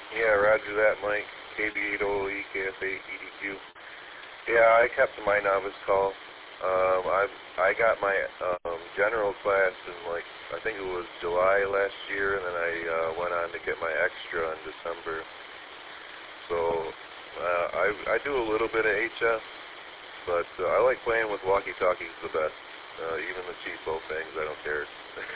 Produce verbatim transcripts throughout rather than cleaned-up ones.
Yeah, roger that, Mike. K B eight O E, K F eight, E D Q. Yeah, I kept my novice call. Um, I I got my um, general class in, like, I think it was July last year, and then I uh, went on to get my extra in December. So uh, I, I do a little bit of H F, but uh, I like playing with walkie-talkies the best. Uh, even the cheapo things, I don't care.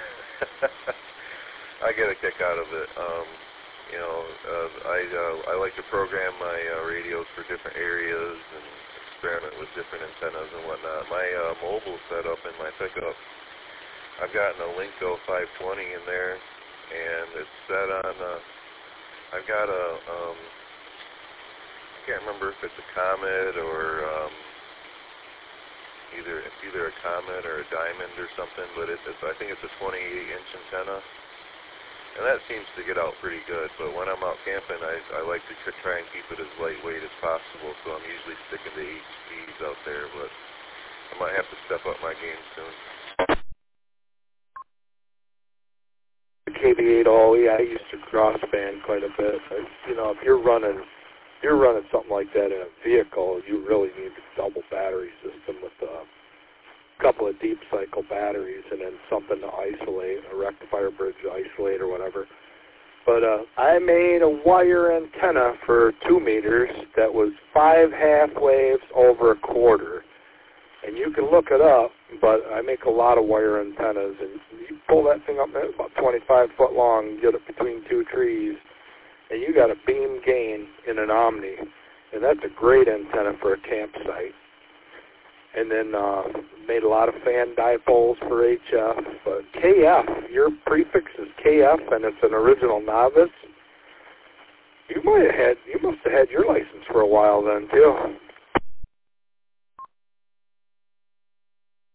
I get a kick out of it. Um, you know, uh, I uh, I like to program my uh, radios for different areas and experiment with different antennas and whatnot. My uh, mobile setup in my pickup, I've gotten a Linko five twenty in there, and it's set on. Uh, I've got a um, I can't remember if it's a Comet or um, either it's either a Comet or a Diamond or something, but it's, it's I think it's a twenty-eight inch antenna. And that seems to get out pretty good, but when I'm out camping, I, I like to try and keep it as lightweight as possible, so I'm usually sticking to H Ps out there, but I might have to step up my game soon. K B eight O E, I used to crossband quite a bit. You know, if you're running, if you're running something like that in a vehicle, you really need a double battery system with a couple of deep cycle batteries and then something to isolate, a rectifier bridge to isolate or whatever. But uh, I made a wire antenna for two meters that was five half waves over a quarter. And you can look it up, but I make a lot of wire antennas, and you pull that thing up, it's about twenty-five foot long, get it between two trees, and you got a beam gain in an Omni, and that's a great antenna for a campsite. And then uh, made a lot of fan dipoles for H F, but K F, your prefix is K F, and it's an original novice. You might have had, you must have had your license for a while then too.